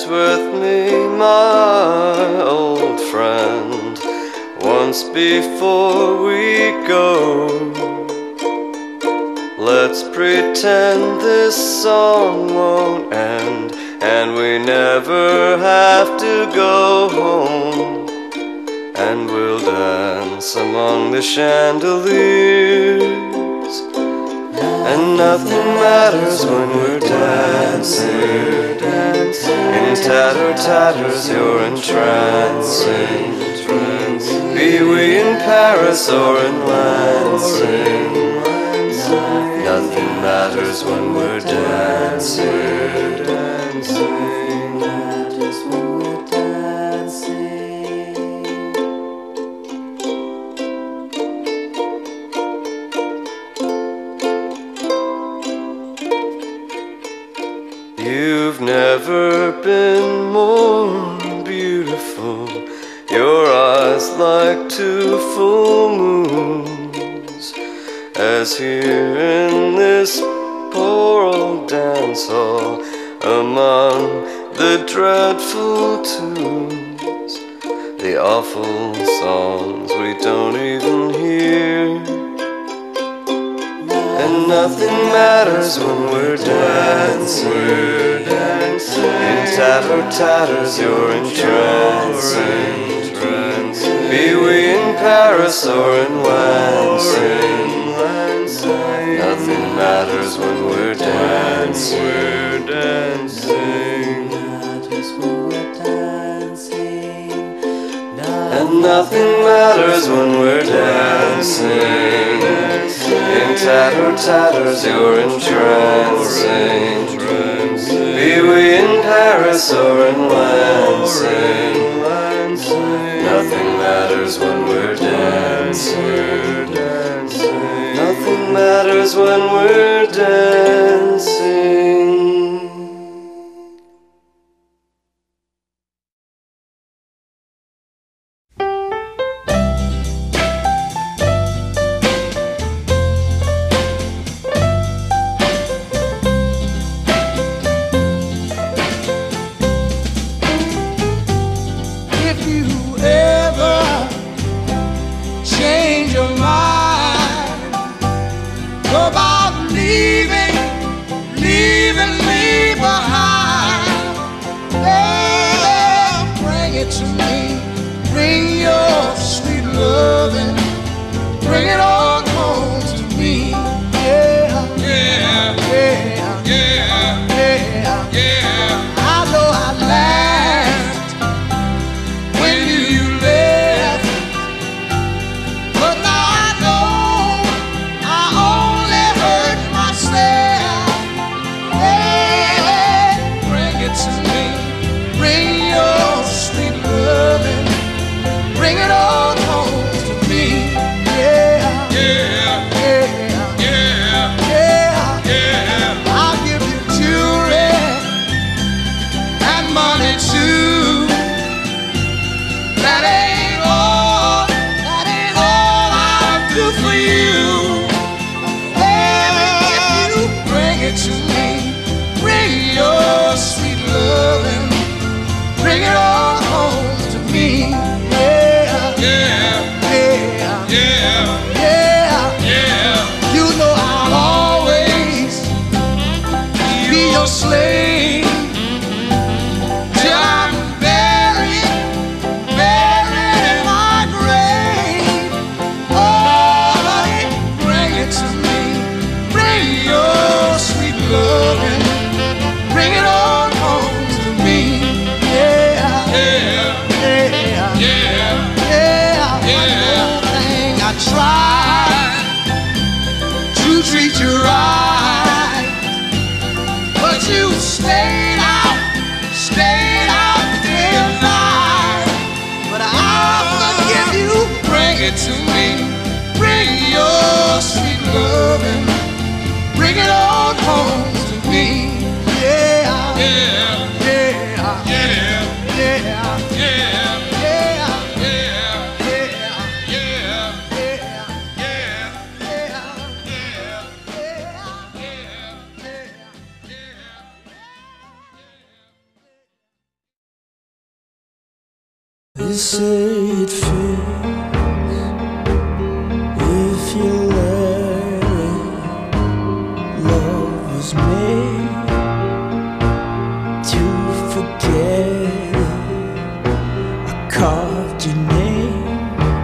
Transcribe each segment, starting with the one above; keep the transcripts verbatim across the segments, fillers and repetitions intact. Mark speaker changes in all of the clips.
Speaker 1: dance with me, my old friend, once before we go. Let's pretend this song won't end, and we never have to go home. And we'll dance among the chandeliers, and nothing matters when we're dancing. In tatter tatters you're entrancing. Be we in Paris or in Lansing, nothing matters when we're dancing. You've never been more beautiful, your eyes like two full moons, as here in this poor old dance hall, among the dreadful tunes, the awful songs we don't even hear. And nothing matters when we're dancing. We're dancing. In tatter tatters you're entrancing. Be we in Paris or in Lansing, nothing matters when we're dancing. We're dancing. And nothing matters when we're dancing. In tatter tatters you're entrancing. Be we in Paris or in Lansing, nothing matters when we're dancing. Nothing matters when we're dancing.
Speaker 2: say it fits if you let it. Love was made to forget it. I carved your name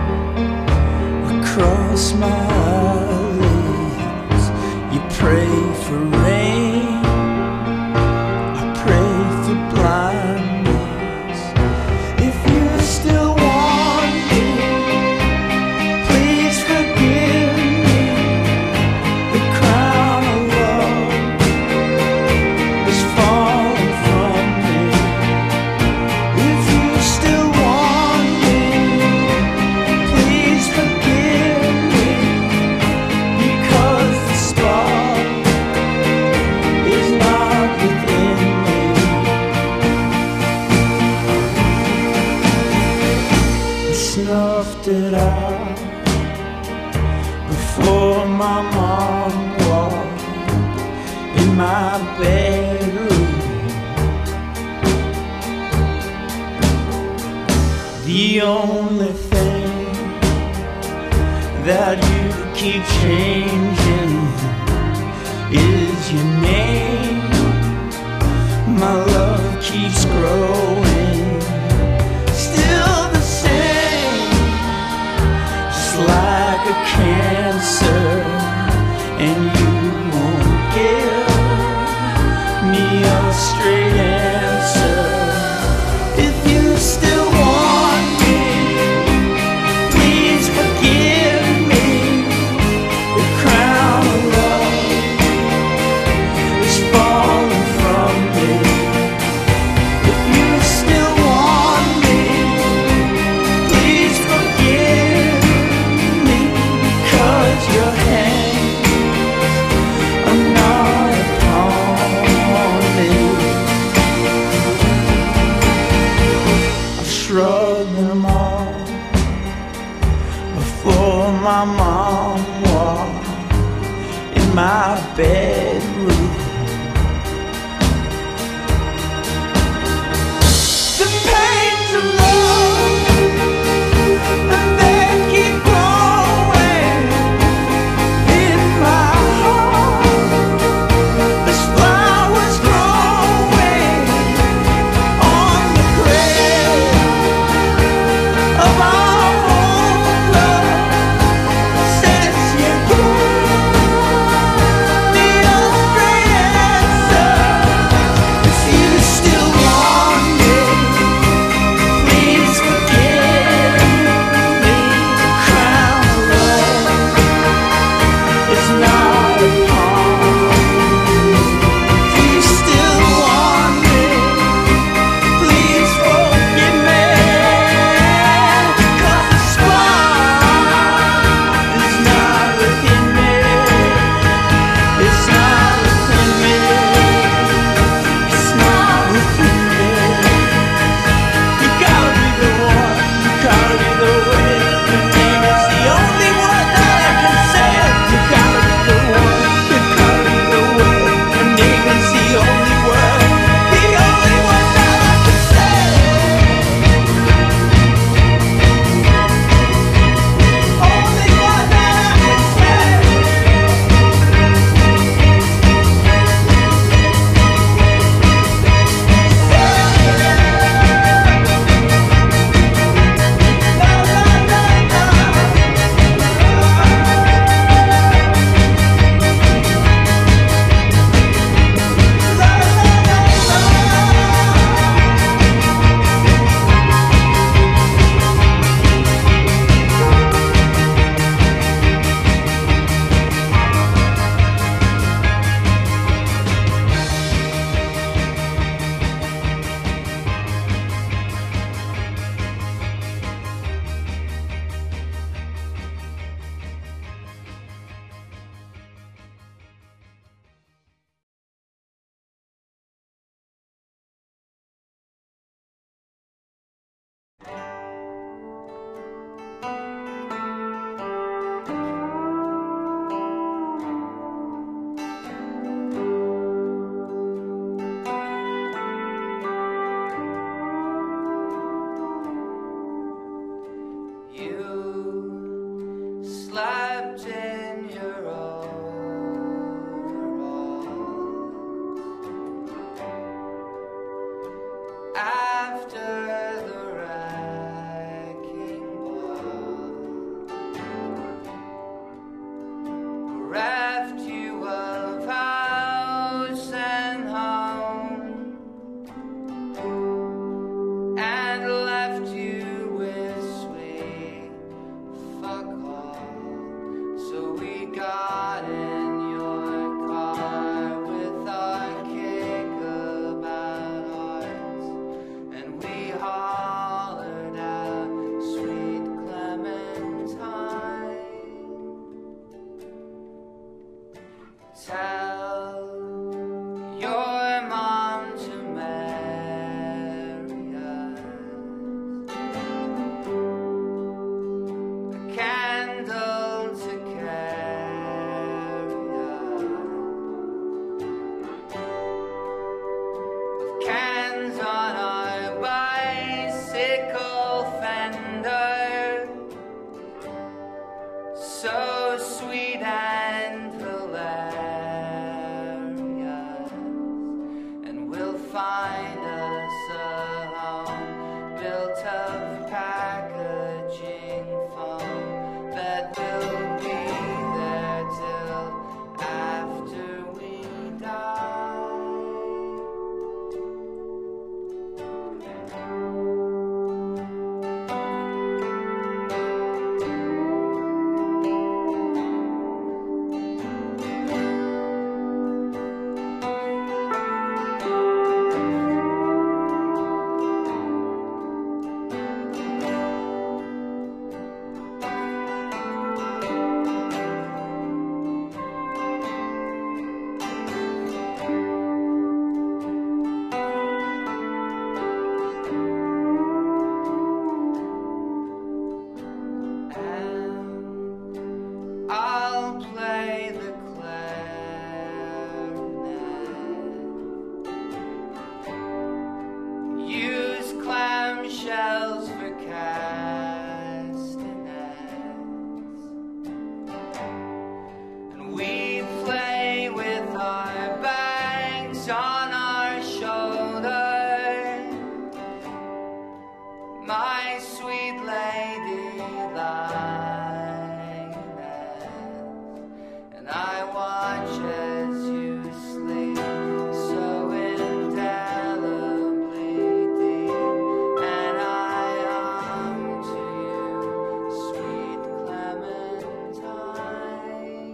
Speaker 2: across my eyelids. You pray for rain, I pray for blindness. If you still want me, please forgive me. The crown of love is falling from me. If you still want me, please forgive me, because the spark is not within me. I snuffed it out before my mom walked in my bedroom. The only thing that you keep changing is your name. My love keeps growing, still the same, just like a cancer. And you won't give me a straight answer. If you still want me, please forgive me. The crown of love is falling from me. If you still want me, please forgive me, 'cause your hands are not upon me. I've shrugged them off before my mom walked in my bedroom. The pains of love, and they keep growing in my heart. There's flowers growing on the grave of our old love. Since you gave me You slept in your overalls after the wrecking ball bereft you of house and home and left you with sweet fuck all. So we got in your car with our kick-about hearts, and we hollered out Sweet Clementine. Tell your mom to marry us, a candle to carry us, with cans on our bicycle fender, so sweet and hilarious, and we'll find us a home built of packaging foam that will be there till after we die. And I'll play the clarinet, use clamshells for castanets, and we play with our bags on our shoulders, my sweet lady lioness, and I watch as you sleep so indelibly deep, and I hum to you Sweet Clementine.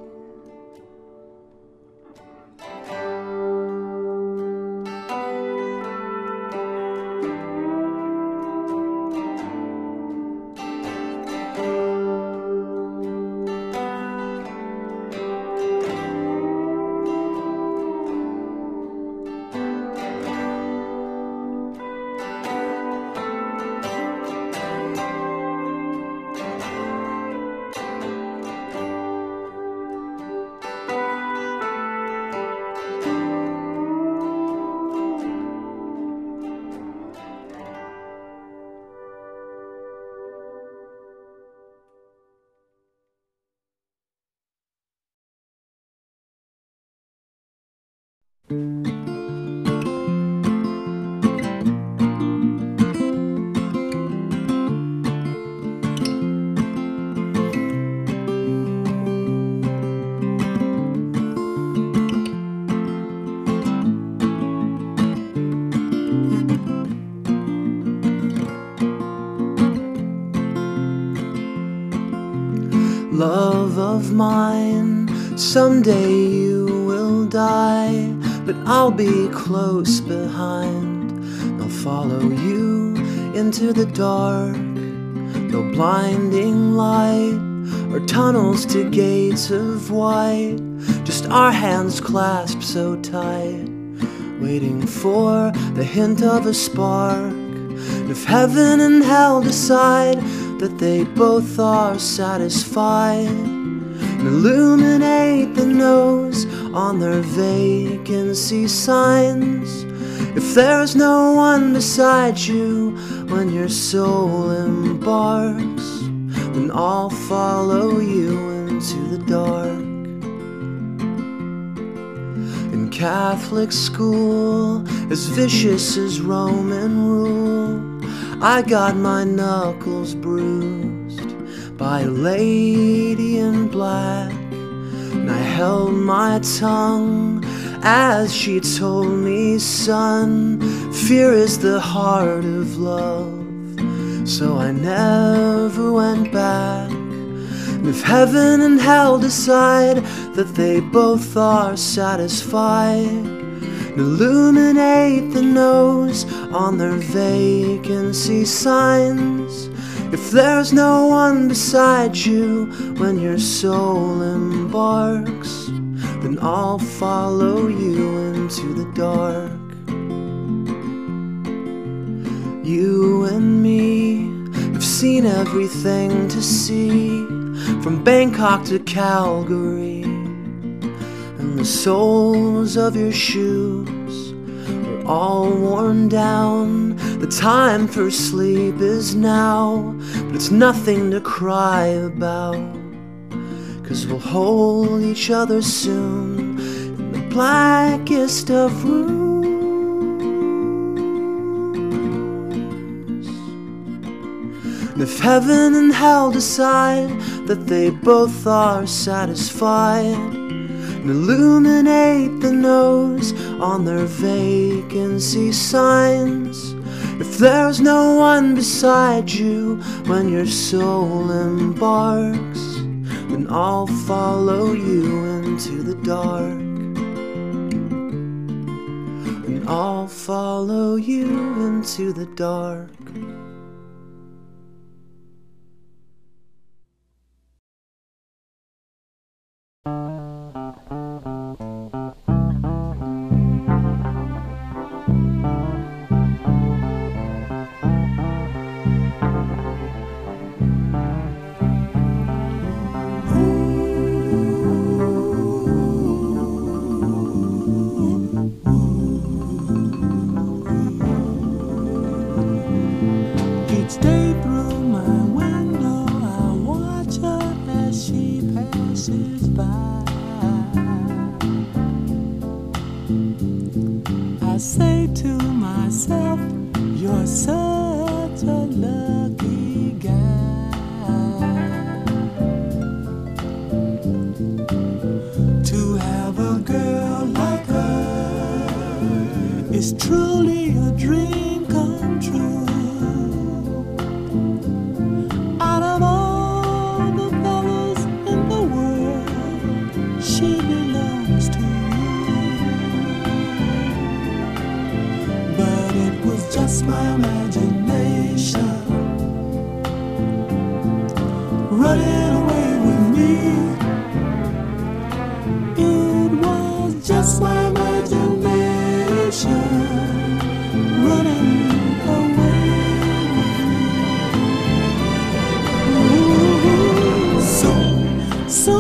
Speaker 3: Love of mine, someday you will die, but I'll be close behind. I'll follow you into the dark, no blinding light or tunnels to gates of white, just our hands clasped so tight, waiting for the hint of a spark. If heaven and hell decide that they both are satisfied, and illuminate the nose on their vacancy signs, If there's no one beside you when your soul embarks, then I'll follow you into the dark. In Catholic school, as vicious as Roman rule, I got my knuckles bruised by a lady in black, and I held my tongue as she told me, son, fear is the heart of love. So I never went back. And if heaven and hell decide that they both are satisfied, and illuminate the nose on their vacancy signs, if there's no one beside you when your soul embarks, then I'll follow you into the dark. You and me have seen everything to see, from Bangkok to Calgary, and the soles of your shoes are all worn down. The time for sleep is now, but it's nothing to cry about, 'cause we'll hold each other soon in the blackest of rooms. And if heaven and hell decide that they both are satisfied, and illuminate the nose on their vacancy signs, if there's no one beside you when your soul embarks, then I'll follow you into the dark. And I'll follow you into the dark.
Speaker 4: Each day through my window I watch her as she passes by. I say to myself, you're such a lucky guy to have a girl like her. Is truly a dream come true. She belongs to you, but it was just my imagination running away with me. It was just my imagination running away with me. Ooh, so, so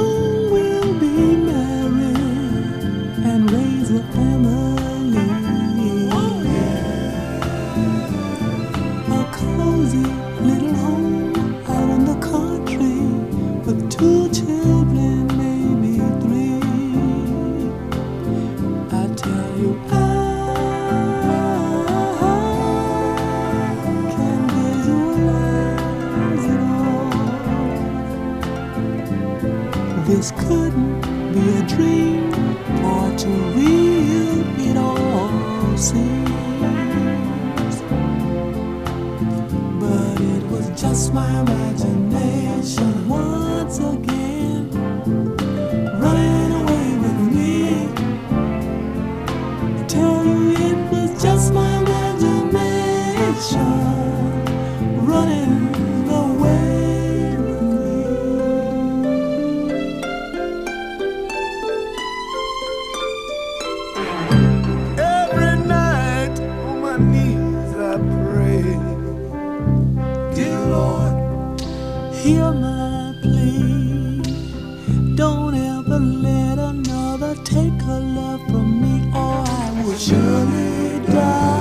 Speaker 4: family, oh, yeah. A cozy little home out in the country with two children, maybe three. I tell you, I can visualize it all. This couldn't be a dream, or too real it all seems, but it was just my imagination once again running away with me. I tell you, it was just my imagination running away. Hear my plea. Don't ever let another take her love from me, or I will surely die.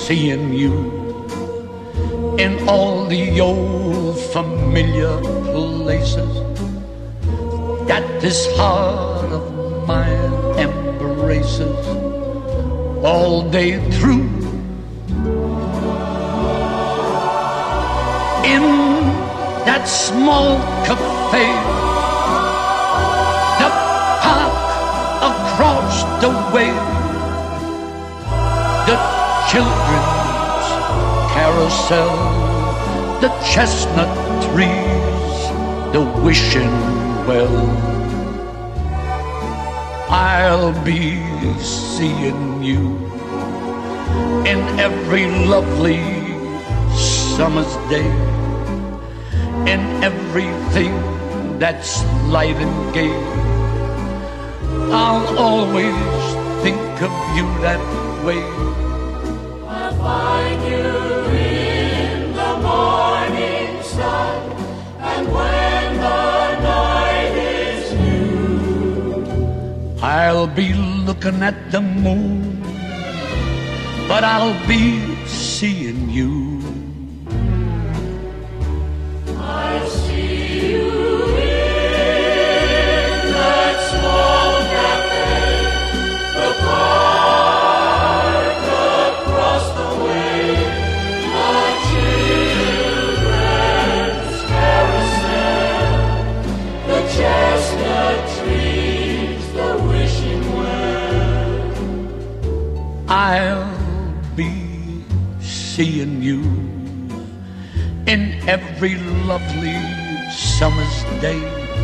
Speaker 5: seeing you in all the old familiar places that this heart of mine embraces all day through. In that small cafe, the park across the way, the children's carousel, the chestnut trees, the wishing well. I'll be seeing you in every lovely summer's day, in everything that's light and gay. I'll always think of you that way.
Speaker 6: I'll find you in the morning sun, and when the night is new,
Speaker 5: I'll be looking at the moon, but I'll be seeing you.
Speaker 6: I see you in that small cafe, the park across the way, the children's carousel, the chestnut trees, the wishing well.
Speaker 5: I'll be seeing you in every lovely summer's day,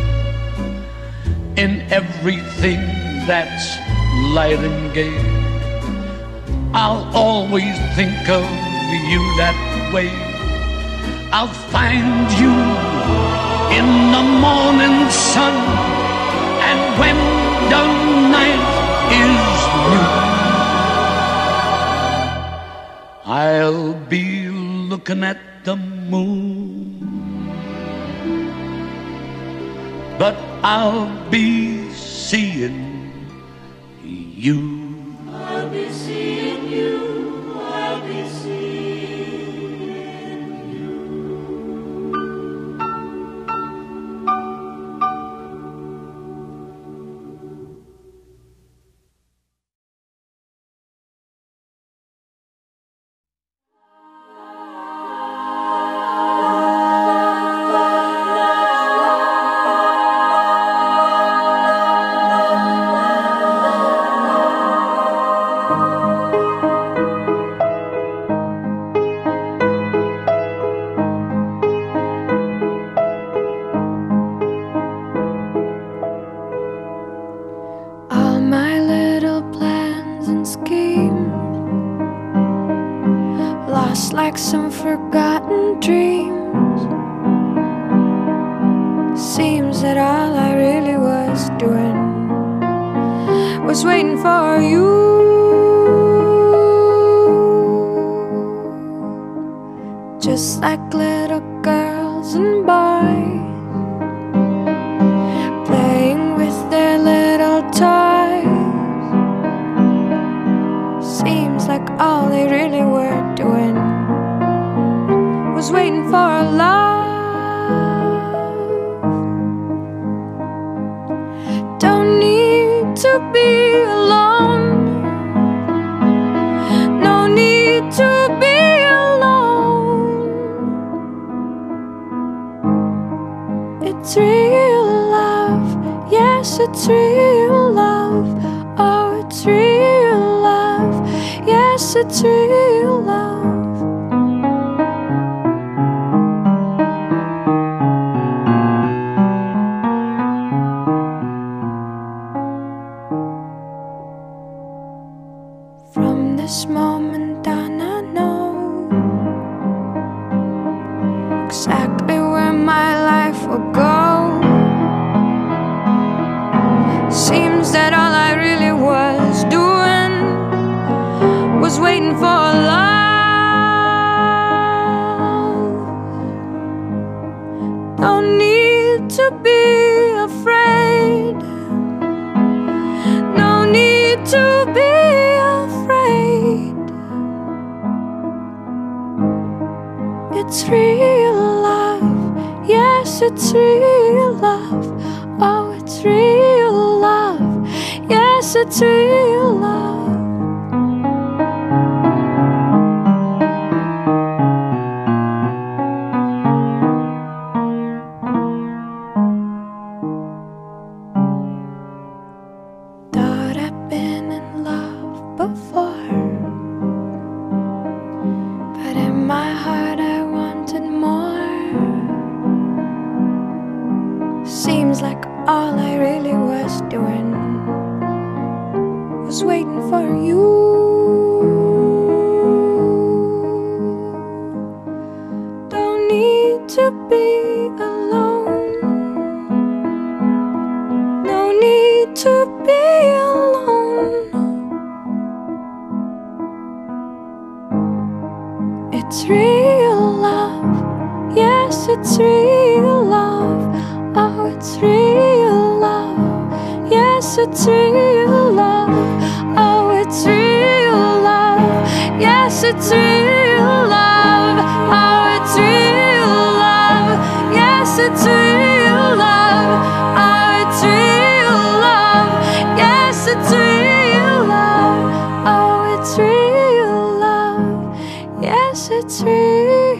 Speaker 5: in everything that's light and gay. I'll always think of you that way. I'll find you in the morning sun, and when the night is new, I'll be looking at the moon, but I'll be seeing you.
Speaker 6: I'll be seeing you, I'll be seeing you.
Speaker 7: All my little plans and schemes lost like some forgotten dreams. Seems that all I really was doing was waiting for you. Just like little girls and boys playing with their little toys. Seems like all they really were doing was waiting for a love. Don't need to be alone, no need to be alone. It's real love, yes, it's real love. Oh, it's real love, yes, it's real love. From this moment on, I know exactly where my life will go. Seems that all I really was doing was waiting for love. it's real love. Yes, it's real love. Oh, it's real love. Yes, it's real love. Thought I'd been in love before, but in my heart I wanted more. Seems like all I really was doing was waiting for you. Don't need to be alone. No need to be alone. It's real love. Yes, it's real love. Oh, it's real love. Yes, it's real love. Oh, it's real love. Yes, it's real love. Oh, it's real love. Yes, it's real love. Oh, it's real love. Yes, it's real love. Oh, it's real love. Yes, it's real love.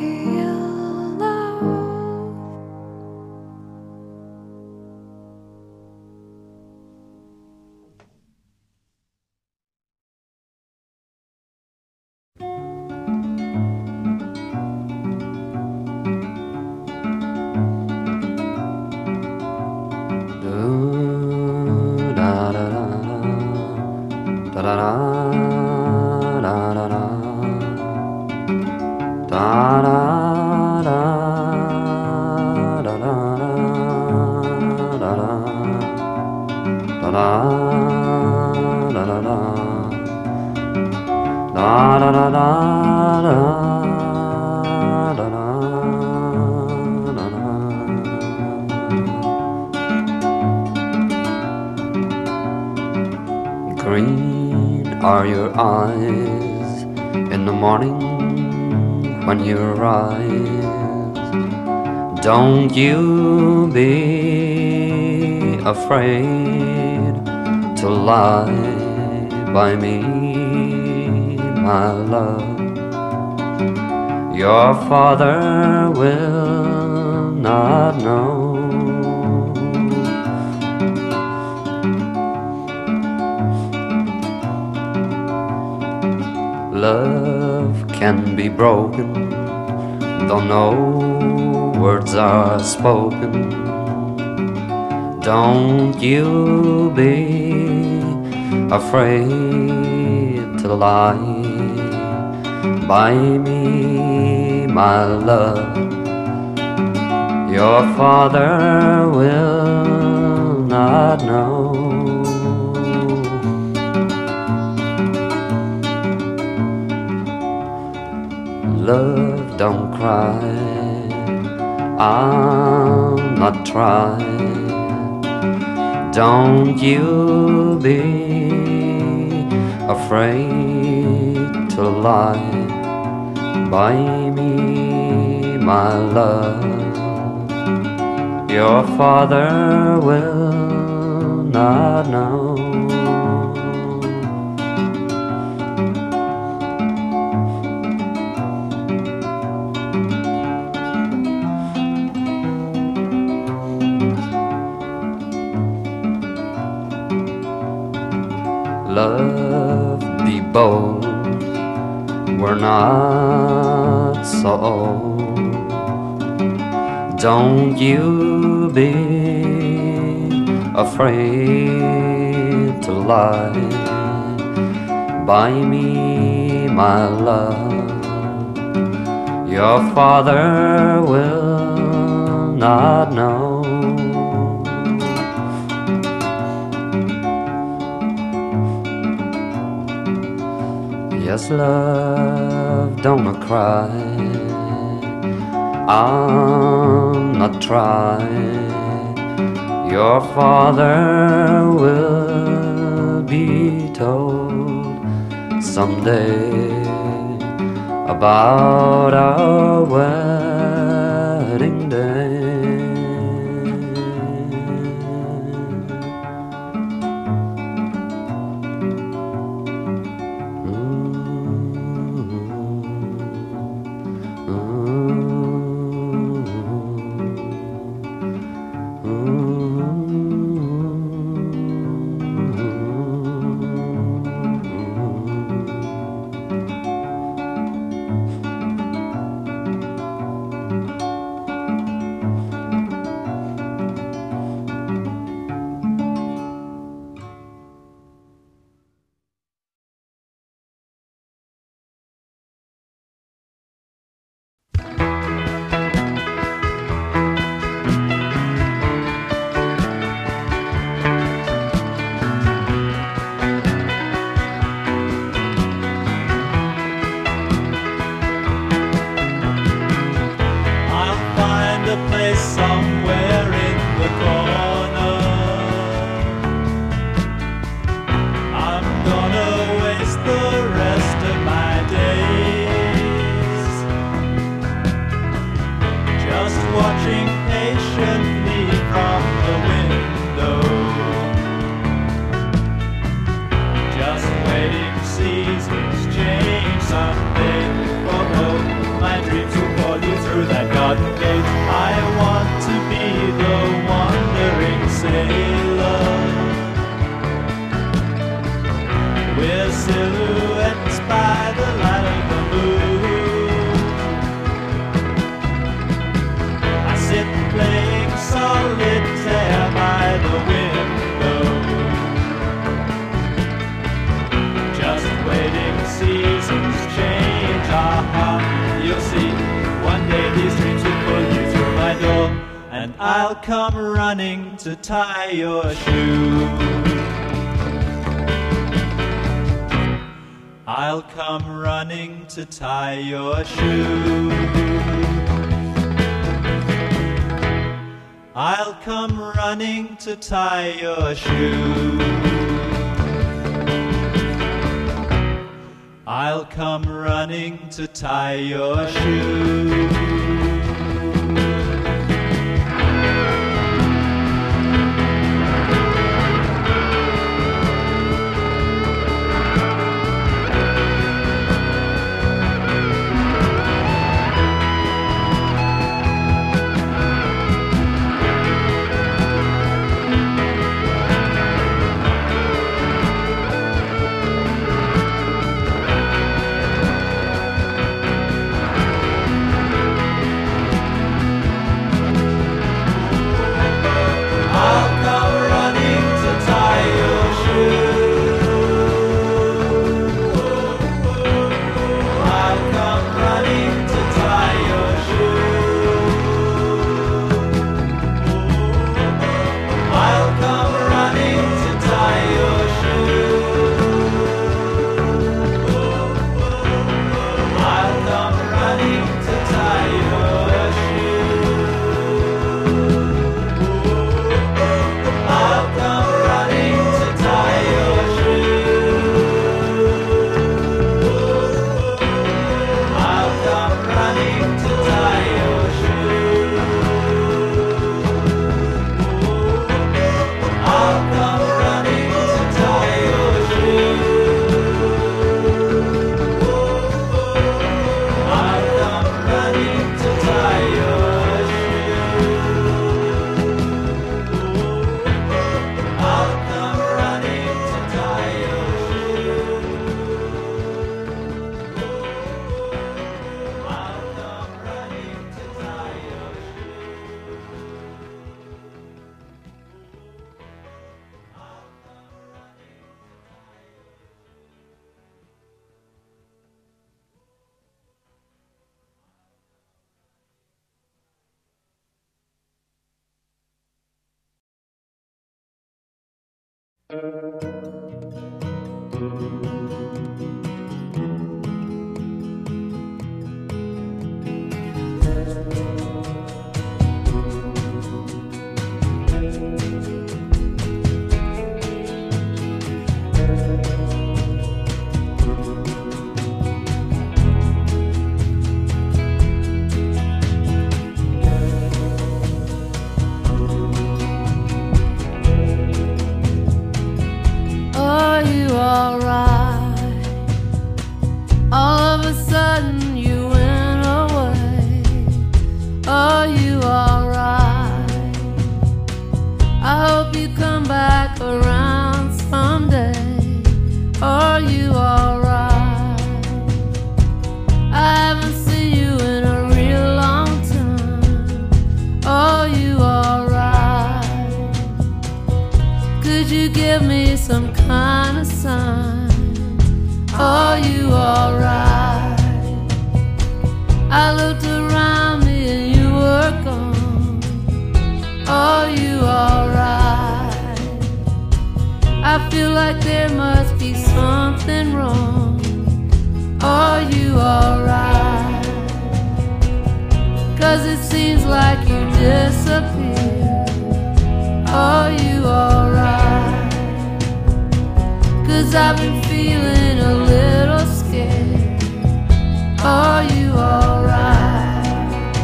Speaker 8: Green are your eyes in the morning when you rise. Don't you be afraid to lie by me, my love. Your father will not know. Love can be broken, though no words are spoken. Don't you be afraid to lie by me, my love. Your father will not know. Love, don't cry, I'll not try. Don't you be afraid to lie by me, my love. Your father will not know. Love, be bold, we're not so old. Don't you be afraid to lie by me, my love. Your father will not know. Yes, love, don't cry, I'll not try. Your father will be told someday about our wedding day.
Speaker 9: I'll come running to tie your shoe. I'll come running to tie your shoe. I'll come running to tie your shoe. I'll come running to tie your shoe.
Speaker 10: I looked around me and you were gone. Are you alright? I feel like there must be something wrong. Are you alright? 'Cause it seems like you disappeared. Are you alright? 'Cause I've been feeling a little scared. Are you alright?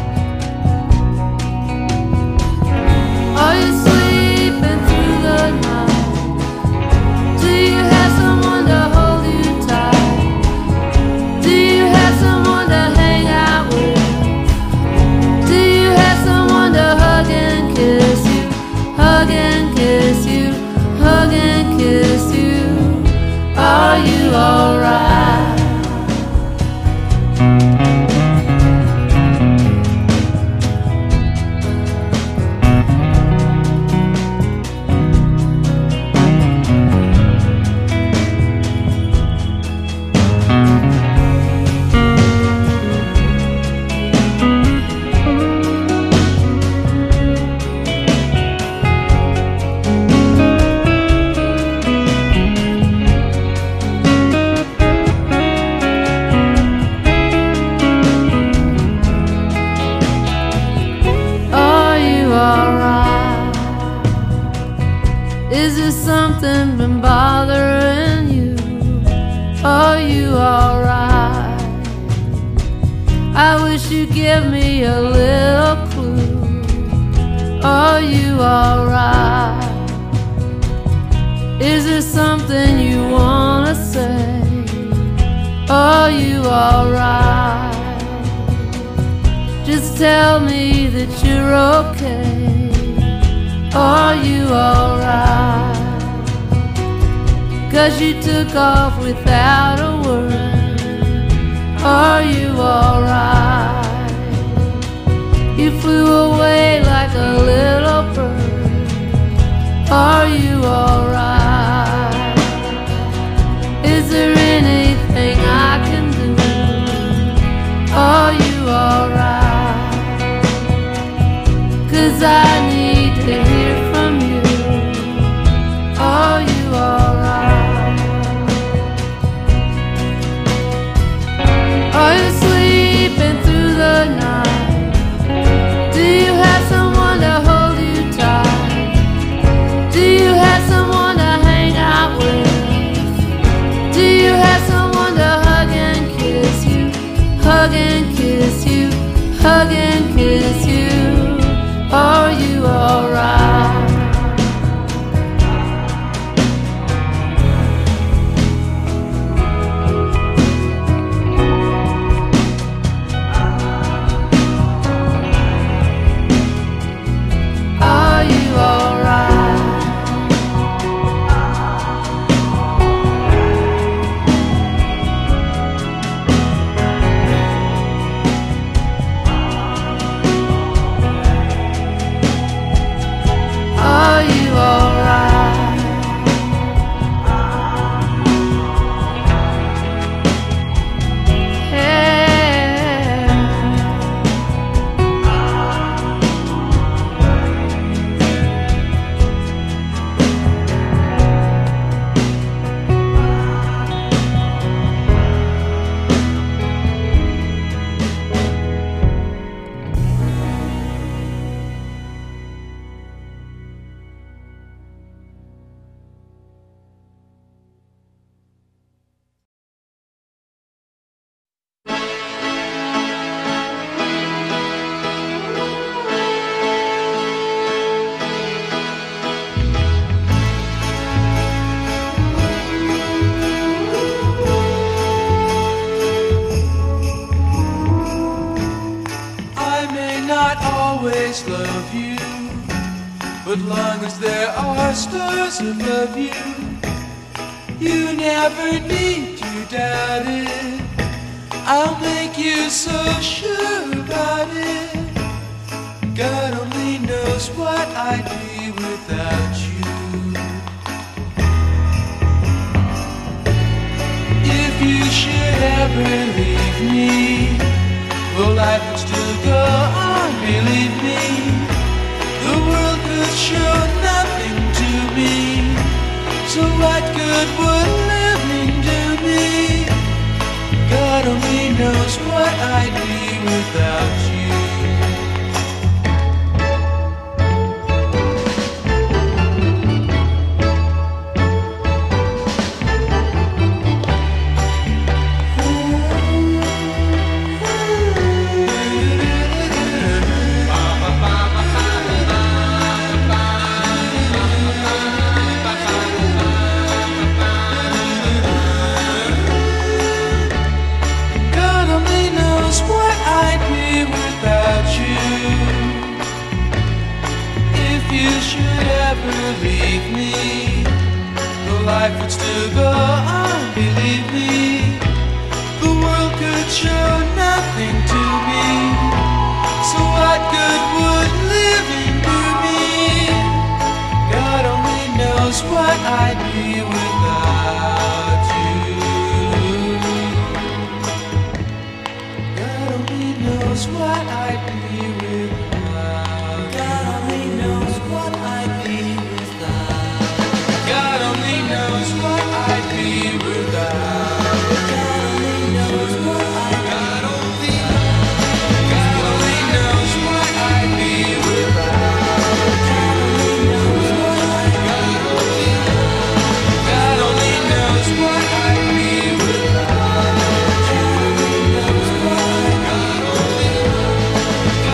Speaker 10: Are you sleeping through the night? Do you have someone to hold you tight? Do you have someone to hang out with? Do you have someone to hug and kiss you? Hug and kiss you, hug and kiss you. Are you alright? Is there something been bothering you? Are you alright? I wish you'd give me a little clue. Are you alright? Is there something you wanna say? Are you alright? Just tell me that you're okay. Are you alright? 'Cause you took off without a word. Are you alright? You flew away like a little bird. Are you alright? Is there anything I can do? Are you alright? 'Cause I need to hear from you. Are you alright? Are you sleeping through the night? Do you have someone to hold you tight? Do you have someone to hang out with? Do you have someone to hug and kiss you? Hug and kiss you, hug and kiss you. Are you alright? Are you alright? Are you alright? Hey.
Speaker 4: always love you, but long as there are stars above you, you never need to doubt it. I'll make you so sure about it. God only knows what I'd be without you. If you should ever leave me, well, go on, believe me. The world could show nothing to me. So what good would living do me? God only knows what I'd be without you. Leave me, the life would still go on, believe me. The world could show nothing to me. So what good would living do me? God only knows what I'd be without you. God only knows what I'd be without. God only knows what I'd be. God only knows what I'd be without. God only knows what I'd be. God only, God only knows what I'd be without. God only knows what I'd be. God only knows what I'd be without. God only knows what I'd be. God only,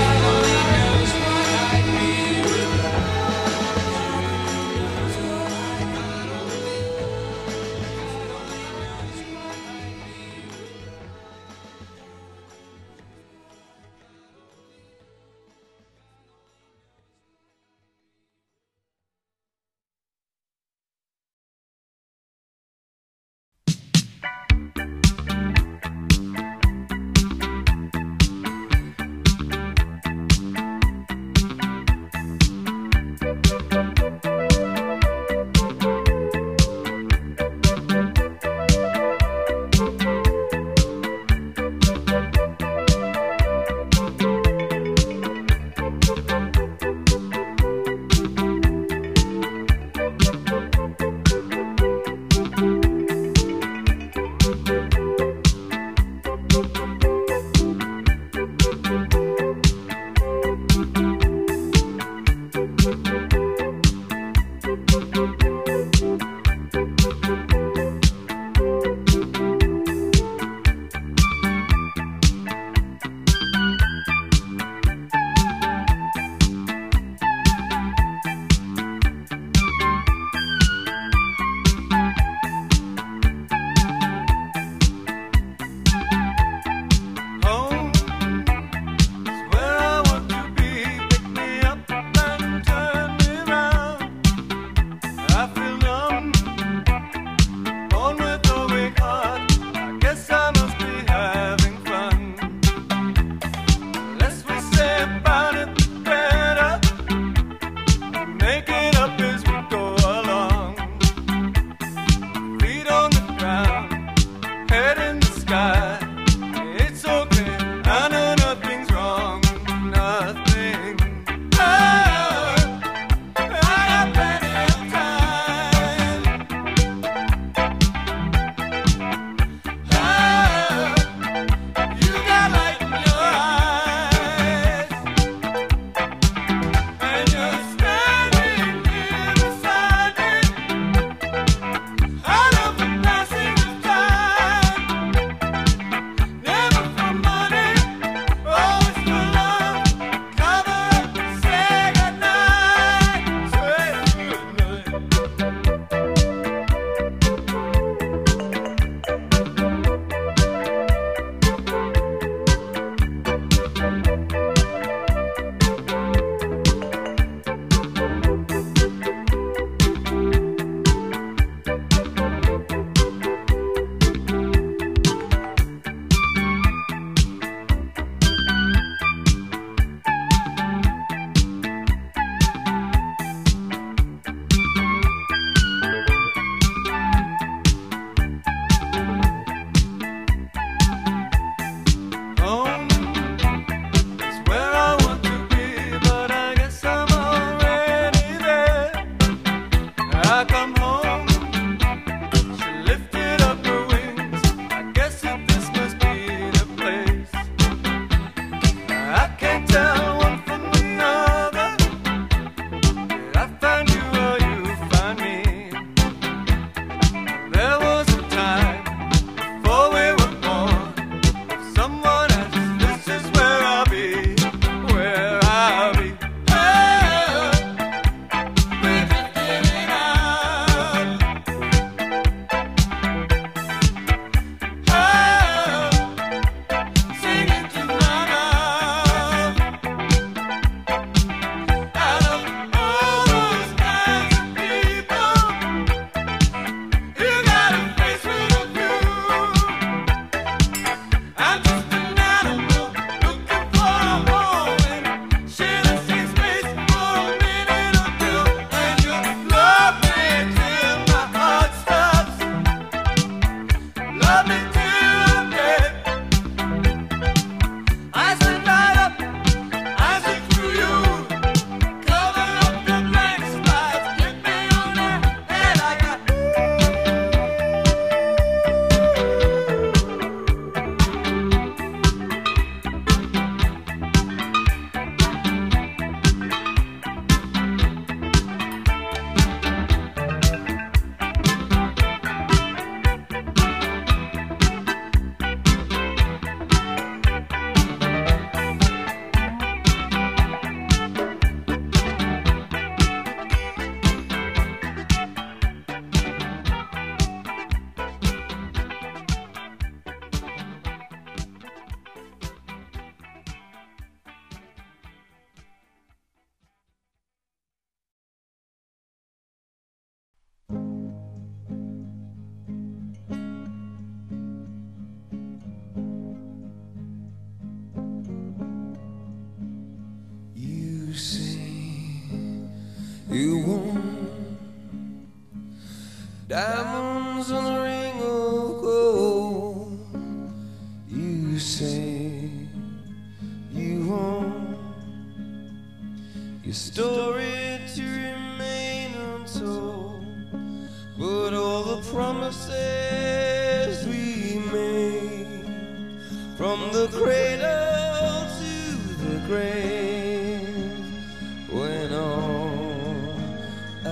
Speaker 4: diamonds on a ring of gold. You say you want your story to remain untold, but all the promises we made from the cradle to the grave, when all I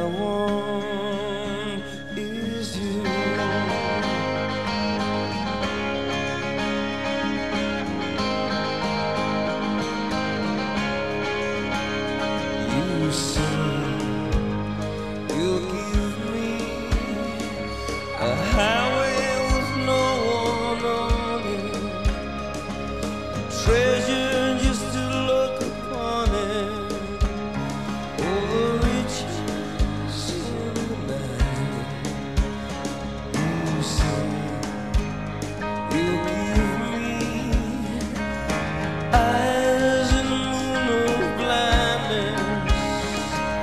Speaker 4: want is you. You say you'll give me a highway with no one on it, treasure just to look upon it, all the riches in the night. You say you'll give me eyes in the moon of blindness,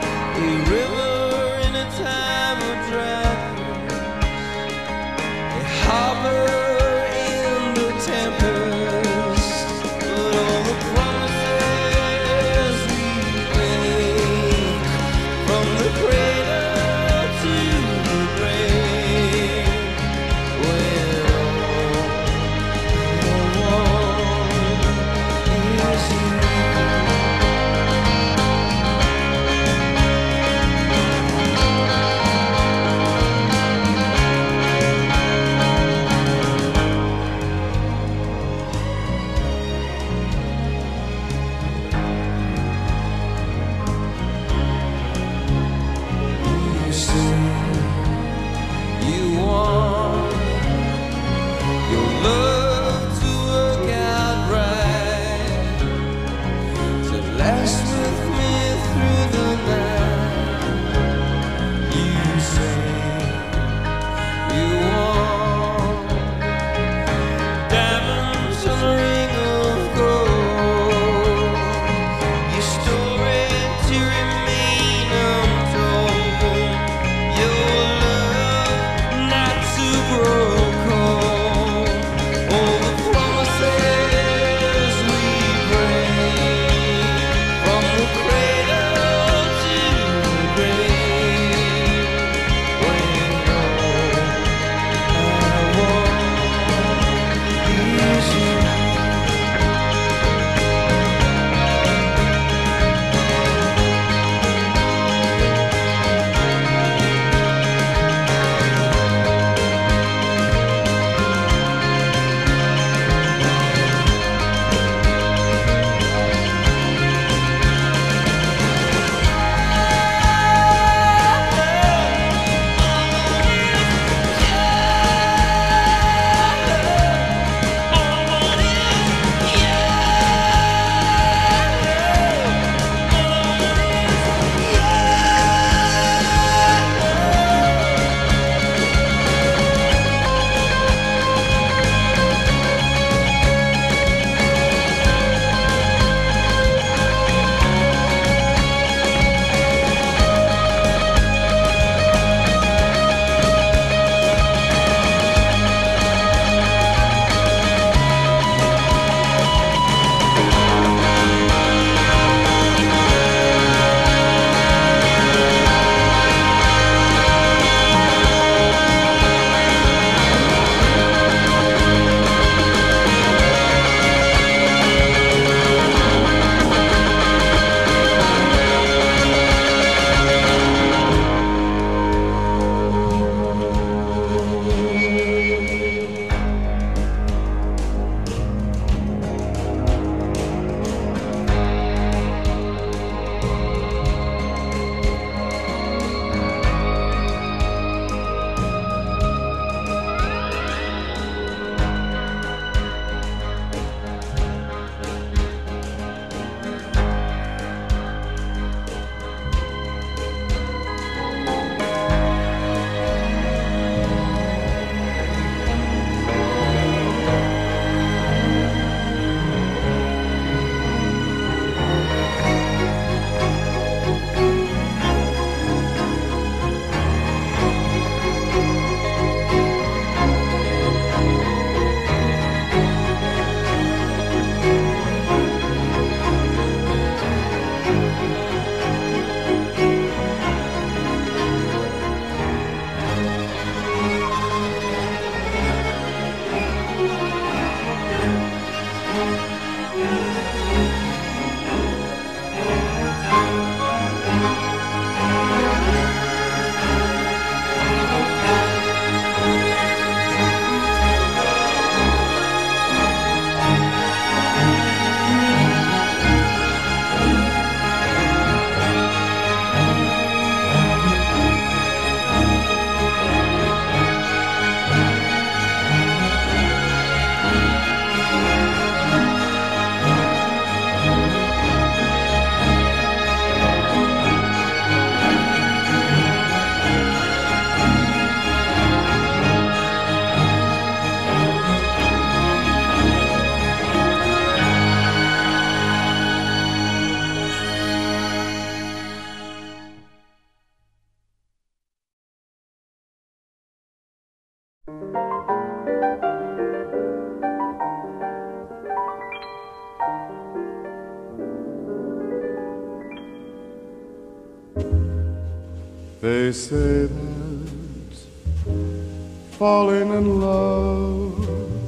Speaker 11: They say that falling in love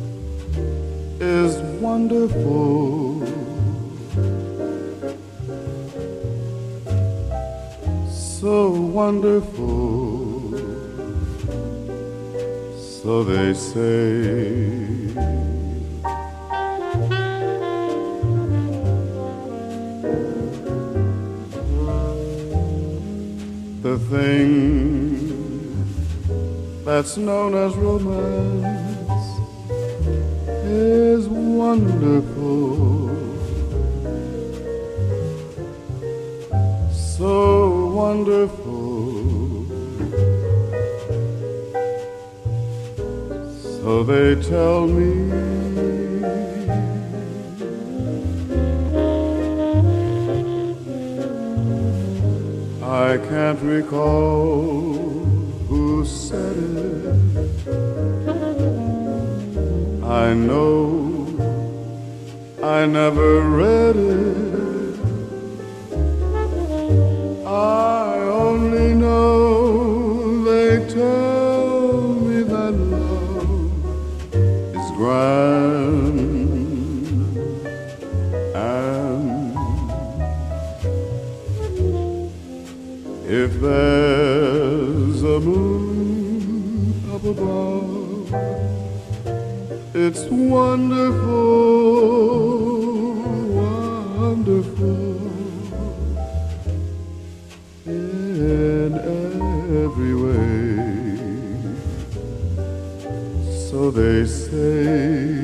Speaker 11: is wonderful. So wonderful. So they say. The thing that's known as romance is wonderful, so wonderful. So they tell me. I can't recall who said it. I know I never read it. I only know they tell me that love is grand. If there's a moon up above, it's wonderful, wonderful in every way. So they say.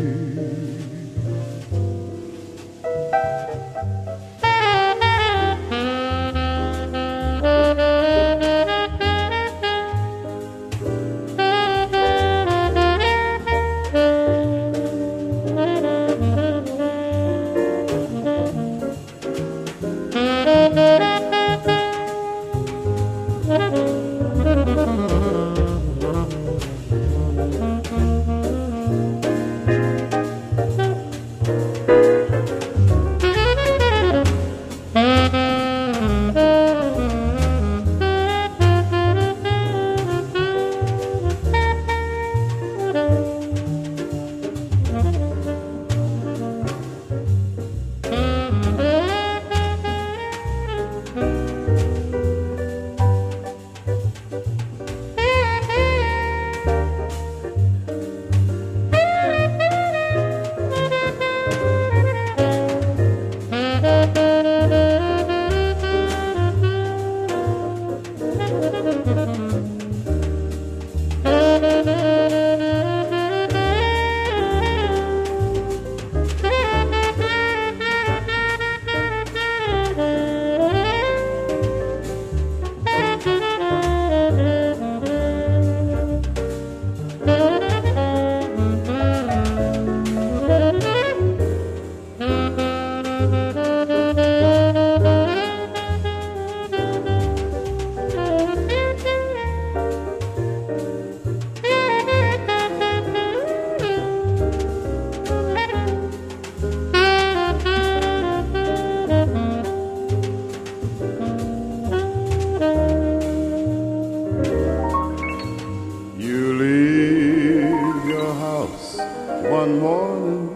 Speaker 11: One morning,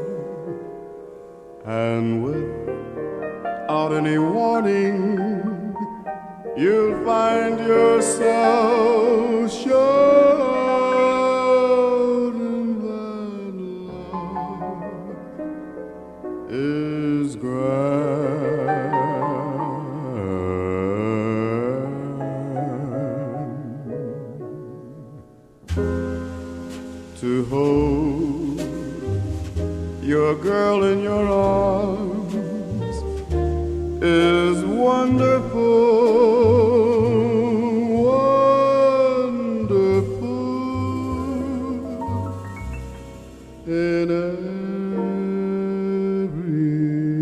Speaker 11: and without any warning, you'll find yourself shouting that love is grand. To hold your girl in your arms is wonderful, wonderful in every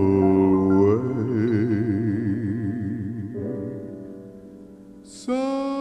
Speaker 11: way. So